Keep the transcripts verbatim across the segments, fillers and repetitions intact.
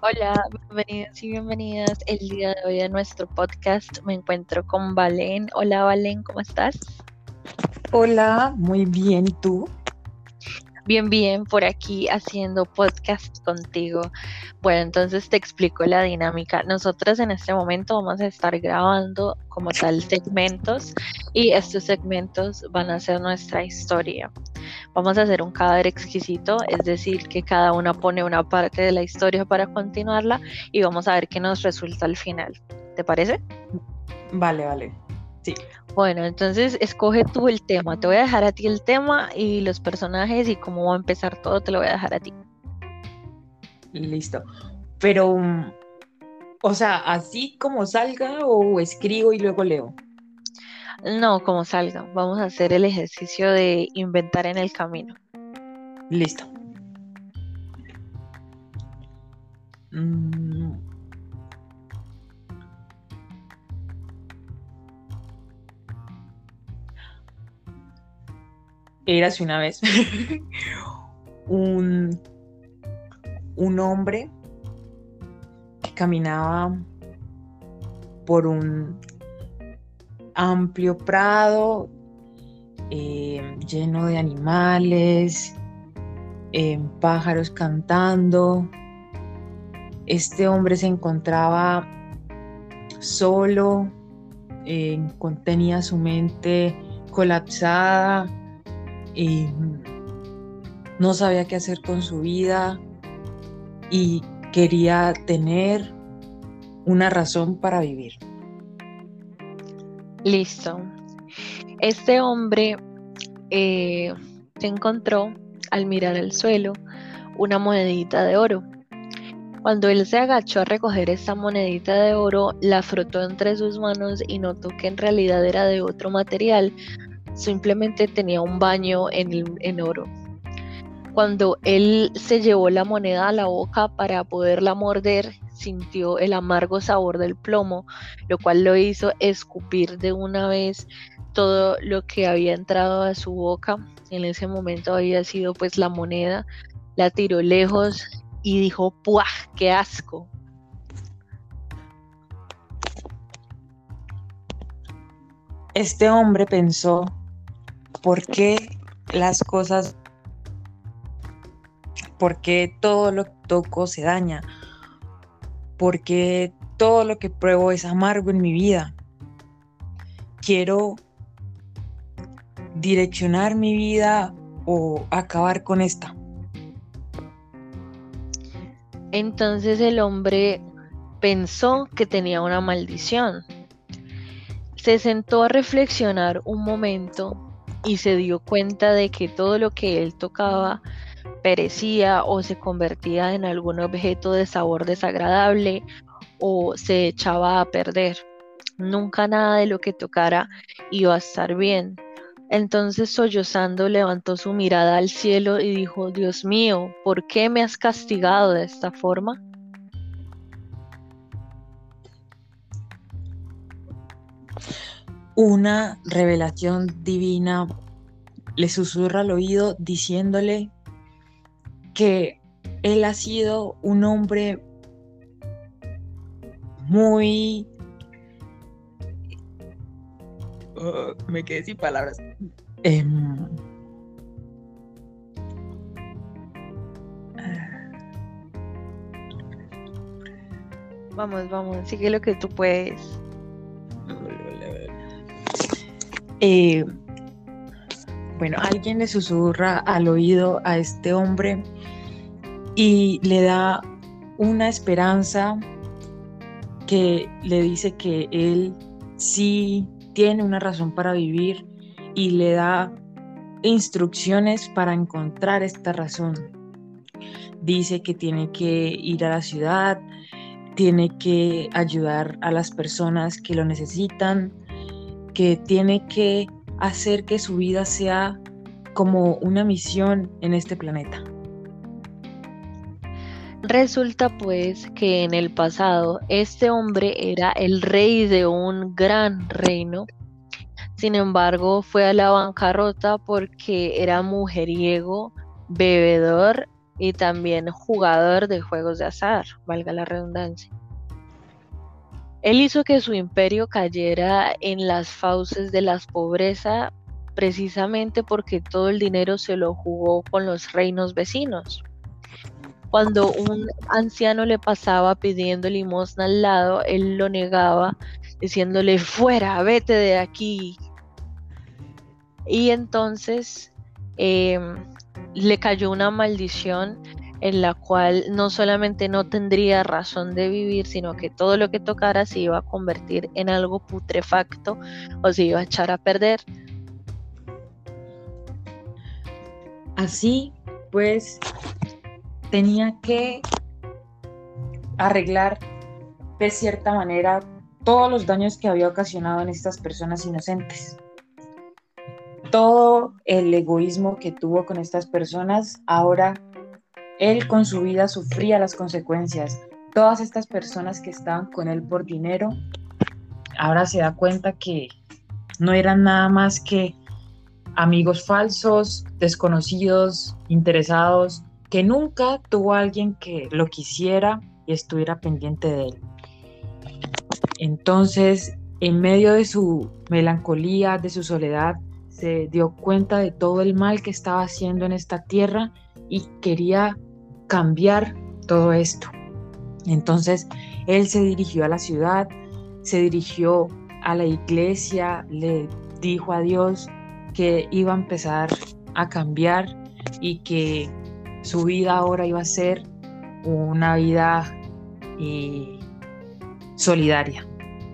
Hola, bienvenidos y bienvenidas el día de hoy a nuestro podcast. Me encuentro con Valen. Hola, Valen, ¿cómo estás? Hola, muy bien, ¿y tú? Bien, bien, por aquí haciendo podcast contigo. Bueno, entonces te explico la dinámica. Nosotras en este momento vamos a estar grabando como tal segmentos y estos segmentos van a ser nuestra historia. Vamos a hacer un cadáver exquisito, es decir, que cada una pone una parte de la historia para continuarla y vamos a ver qué nos resulta al final. ¿Te parece? Vale, vale. Sí, Bueno, entonces escoge tú el tema. Te voy a dejar a ti el tema y los personajes y cómo va a empezar todo te lo voy a dejar a ti. listo. Pero, mm, o sea, así como salga o escribo y luego leo. No, como salga. Vamos a hacer el ejercicio de inventar en el camino. Listo. Mm, érase una vez un, un hombre que caminaba por un amplio prado eh, lleno de animales, eh, pájaros cantando. Este hombre se encontraba solo, eh, con- tenía su mente colapsada y no sabía qué hacer con su vida y quería tener una razón para vivir. Listo. Este hombre eh, se encontró al mirar al suelo una monedita de oro. Cuando él se agachó a recoger esta monedita de oro, la frotó entre sus manos y notó que en realidad era de otro material, simplemente tenía un baño en, el- en oro. Cuando él se llevó la moneda a la boca para poderla morder, sintió el amargo sabor del plomo, lo cual lo hizo escupir de una vez todo lo que había entrado a su boca. En ese momento había sido pues la moneda, la tiró lejos y dijo, ¡puah! ¡Qué asco! Este hombre pensó, ¿por qué las cosas, por qué todo lo que toco se daña? ¿Por qué todo lo que pruebo es amargo en mi vida? Quiero direccionar mi vida o acabar con esta. Entonces el hombre pensó que tenía una maldición. Se sentó a reflexionar un momento y se dio cuenta de que todo lo que él tocaba perecía o se convertía en algún objeto de sabor desagradable o se echaba a perder. Nunca nada de lo que tocara iba a estar bien. Entonces, sollozando, levantó su mirada al cielo y dijo, Dios mío, ¿por qué me has castigado de esta forma? Una revelación divina le susurra al oído diciéndole que él ha sido un hombre muy... Uh, me quedé sin palabras. Em, Vamos, vamos, sigue lo que tú puedes. eh, bueno, alguien le susurra al oído a este hombre y le da una esperanza que le dice que él sí tiene una razón para vivir y le da instrucciones para encontrar esta razón. Dice que tiene que ir a la ciudad, tiene que ayudar a las personas que lo necesitan, que tiene que hacer que su vida sea como una misión en este planeta. Resulta pues que en el pasado este hombre era el rey de un gran reino. Sin embargo, fue a la bancarrota porque era mujeriego, bebedor y también jugador de juegos de azar, valga la redundancia. Él hizo que su imperio cayera en las fauces de la pobreza precisamente porque todo el dinero se lo jugó con los reinos vecinos. Cuando un anciano le pasaba pidiendo limosna al lado, él lo negaba, diciéndole, fuera, vete de aquí. Y entonces eh, le cayó una maldición en la cual no solamente no tendría razón de vivir, sino que todo lo que tocara se iba a convertir en algo putrefacto o se iba a echar a perder. Así pues, tenía que arreglar de cierta manera todos los daños que había ocasionado en estas personas inocentes. Todo el egoísmo que tuvo con estas personas, ahora él con su vida sufría las consecuencias. Todas estas personas que estaban con él por dinero, ahora se da cuenta que no eran nada más que amigos falsos, desconocidos, interesados, que nunca tuvo a alguien que lo quisiera y estuviera pendiente de él. Entonces, en medio de su melancolía, de su soledad, se dio cuenta de todo el mal que estaba haciendo en esta tierra y quería cambiar todo esto. Entonces, él se dirigió a la ciudad, se dirigió a la iglesia, le dijo a Dios que iba a empezar a cambiar y que su vida ahora iba a ser una vida eh, solidaria.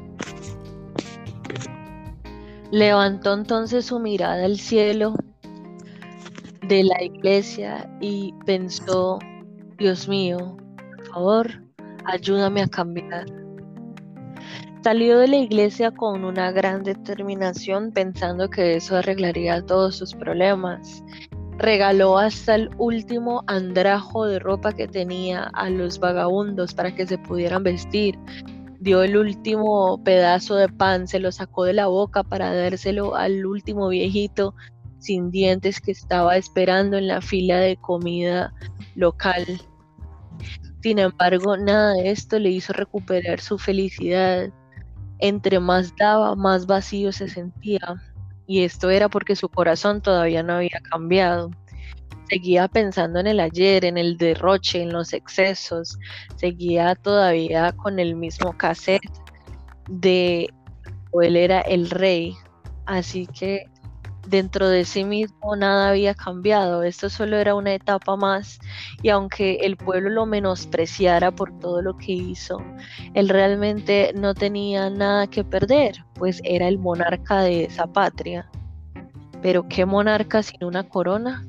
Levantó entonces su mirada al cielo de la iglesia y pensó, Dios mío, por favor, ayúdame a cambiar. Salió de la iglesia con una gran determinación, pensando que eso arreglaría todos sus problemas. Regaló hasta el último andrajo de ropa que tenía a los vagabundos para que se pudieran vestir. Dio el último pedazo de pan, se lo sacó de la boca para dárselo al último viejito sin dientes que estaba esperando en la fila de comida local. Sin embargo, nada de esto le hizo recuperar su felicidad. Entre más daba, más vacío se sentía, y esto era porque su corazón todavía no había cambiado. Seguía pensando en el ayer, en el derroche, en los excesos, seguía todavía con el mismo cassette de él era el rey, así que dentro de sí mismo nada había cambiado, esto solo era una etapa más, y aunque el pueblo lo menospreciara por todo lo que hizo, él realmente no tenía nada que perder, pues era el monarca de esa patria. Pero ¿qué monarca sin una corona?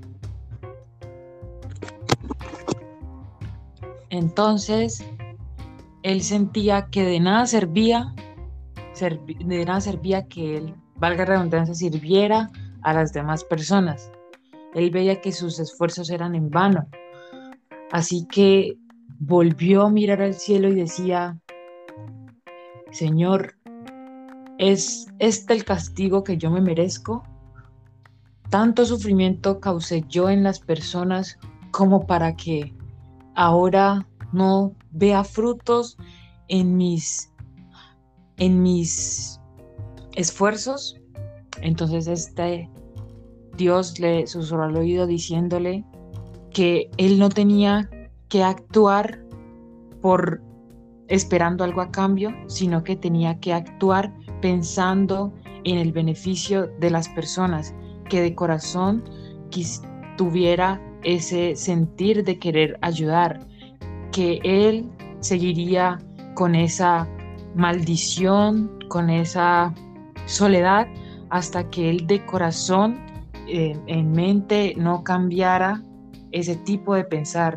Entonces, él sentía que de nada servía, servi- de nada servía que él, valga la redundancia, sirviera a las demás personas. Él veía que sus esfuerzos eran en vano. Así que volvió a mirar al cielo y decía, Señor, ¿es este el castigo que yo me merezco? Tanto sufrimiento causé yo en las personas como para que ahora no vea frutos en mis, en mis esfuerzos. Entonces este Dios le susurró al oído diciéndole que él no tenía que actuar por esperando algo a cambio, sino que tenía que actuar pensando en el beneficio de las personas, que de corazón quis, tuviera ese sentir de querer ayudar, que él seguiría con esa maldición, con esa soledad, hasta que él de corazón, eh, en mente, no cambiara ese tipo de pensar.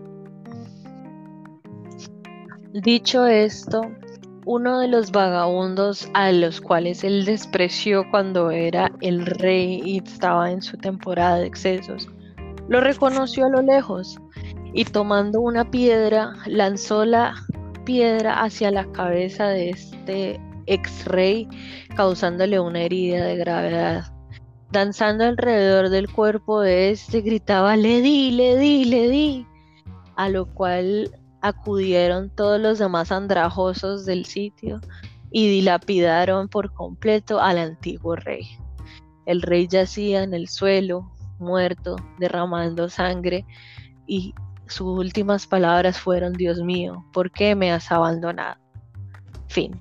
Dicho esto, uno de los vagabundos a los cuales él despreció cuando era el rey y estaba en su temporada de excesos, lo reconoció a lo lejos y tomando una piedra, lanzó la piedra hacia la cabeza de este ex rey, causándole una herida de gravedad. Danzando alrededor del cuerpo de este, gritaba, le di, le di, le di, a lo cual acudieron todos los demás andrajosos del sitio y dilapidaron por completo al antiguo rey. El rey yacía en el suelo, muerto, derramando sangre, y sus últimas palabras fueron: Dios mío, ¿por qué me has abandonado? Fin.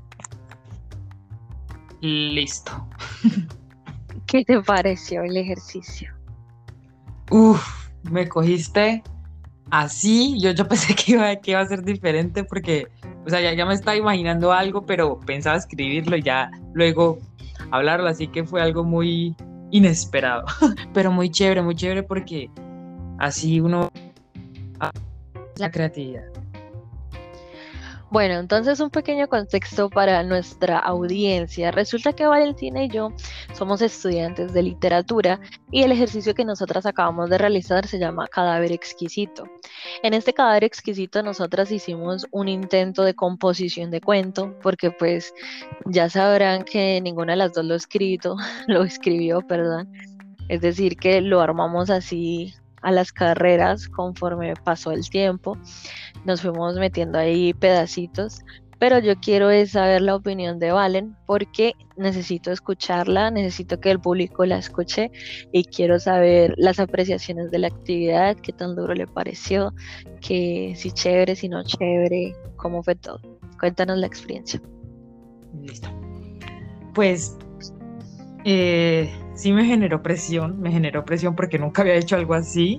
Listo. ¿Qué te pareció el ejercicio? Uf, me cogiste así. Yo, yo pensé que iba, que iba a ser diferente porque, o sea, ya, ya me estaba imaginando algo, pero pensaba escribirlo y ya luego hablarlo, así que fue algo muy inesperado, pero muy chévere, muy chévere porque así uno la creatividad. Bueno, entonces un pequeño contexto para nuestra audiencia. Resulta que Valentina y yo somos estudiantes de literatura y el ejercicio que nosotras acabamos de realizar se llama Cadáver Exquisito. En este Cadáver Exquisito nosotras hicimos un intento de composición de cuento, porque pues ya sabrán que ninguna de las dos lo ha escrito, lo escribió, perdón. Es decir, que lo armamos así a las carreras conforme pasó el tiempo. Nos fuimos metiendo ahí pedacitos, pero yo quiero es saber la opinión de Valen porque necesito escucharla, necesito que el público la escuche y quiero saber las apreciaciones de la actividad, qué tan duro le pareció, que si chévere, si no chévere, cómo fue todo. Cuéntanos la experiencia. Listo. Pues eh, sí me generó presión, me generó presión porque nunca había hecho algo así,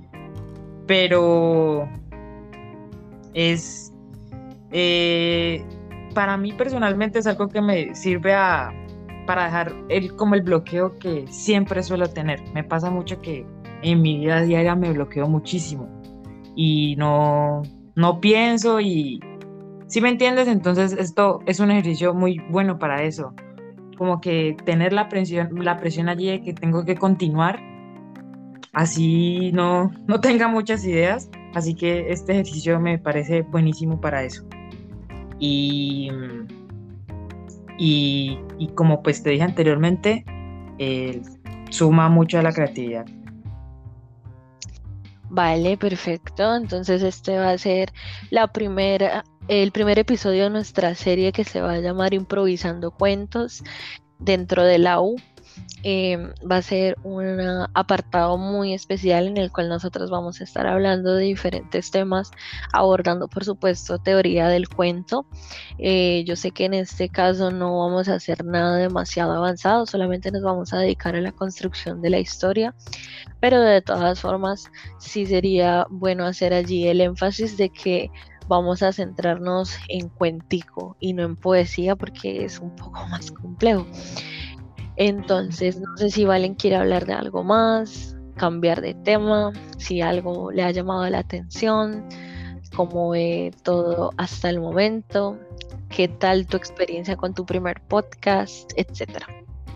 pero es eh, para mí personalmente es algo que me sirve a, para dejar el, como el bloqueo que siempre suelo tener. Me pasa mucho que en mi vida diaria me bloqueo muchísimo y no, no pienso y ¿sí me entiendes? Entonces esto es un ejercicio muy bueno para eso, como que tener la presión, la presión allí de que tengo que continuar, así no, no tenga muchas ideas, así que este ejercicio me parece buenísimo para eso. Y, y, y como pues te dije anteriormente, eh, suma mucho a la creatividad. Vale, perfecto. Entonces este va a ser la primera, el primer episodio de nuestra serie que se va a llamar Improvisando Cuentos dentro de la U. Eh, va a ser un apartado muy especial en el cual nosotros vamos a estar hablando de diferentes temas, abordando por supuesto teoría del cuento. Eh, yo sé que en este caso no vamos a hacer nada demasiado avanzado, solamente nos vamos a dedicar a la construcción de la historia, pero de todas formas sí sería bueno hacer allí el énfasis de que vamos a centrarnos en cuentico y no en poesía porque es un poco más complejo. Entonces, no sé si Valen quiere hablar de algo más, cambiar de tema, si algo le ha llamado la atención, cómo ve todo hasta el momento, qué tal tu experiencia con tu primer podcast, etcétera.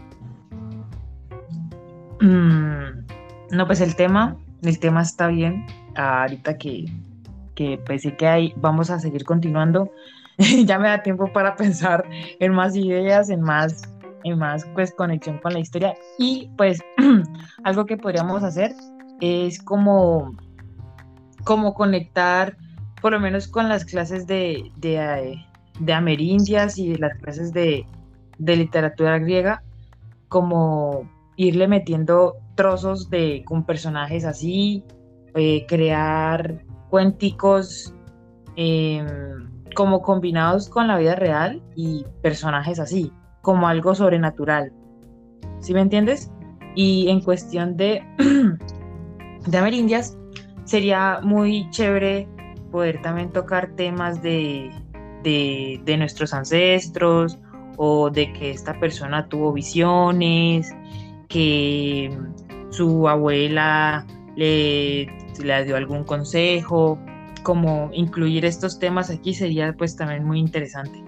Mm, no, pues el tema, el tema está bien. Ah, ahorita que, que pensé que ahí vamos a seguir continuando, ya me da tiempo para pensar en más ideas, en más en más pues conexión con la historia y pues algo que podríamos hacer es como, como conectar por lo menos con las clases de, de, de amerindias y las clases de, de literatura griega, como irle metiendo trozos de, con personajes así, eh, crear cuenticos eh, como combinados con la vida real y personajes así como algo sobrenatural, ¿sí me entiendes? Y en cuestión de, de amerindias, sería muy chévere poder también tocar temas de, de, de nuestros ancestros o de que esta persona tuvo visiones, que su abuela le, le dio algún consejo, como incluir estos temas aquí sería pues también muy interesante.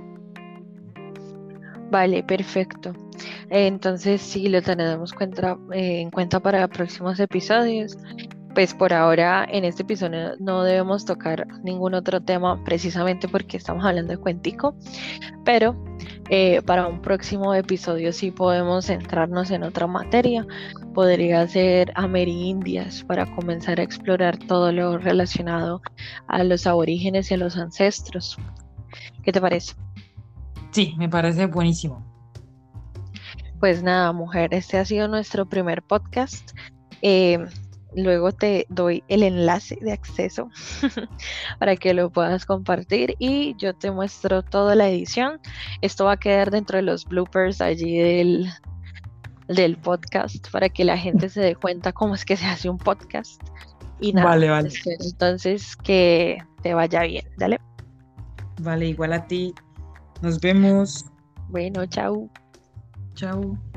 Vale, perfecto. Entonces sí, lo tenemos cuenta, eh, en cuenta para próximos episodios. pues por ahora en este episodio no debemos tocar ningún otro tema precisamente porque estamos hablando de cuentico, pero eh, para un próximo episodio sí podemos centrarnos en otra materia. Podría ser amerindias para comenzar a explorar todo lo relacionado a los aborígenes y a los ancestros. ¿Qué te parece? Sí, me parece buenísimo. Pues nada, mujer, este ha sido nuestro primer podcast. Eh, luego te doy el enlace de acceso para que lo puedas compartir y yo te muestro toda la edición. Esto va a quedar dentro de los bloopers allí del, del podcast para que la gente se dé cuenta cómo es que se hace un podcast. Y nada, Vale, vale. espero entonces que te vaya bien. Dale. Vale, igual a ti. Nos vemos. Bueno, chao. Chao.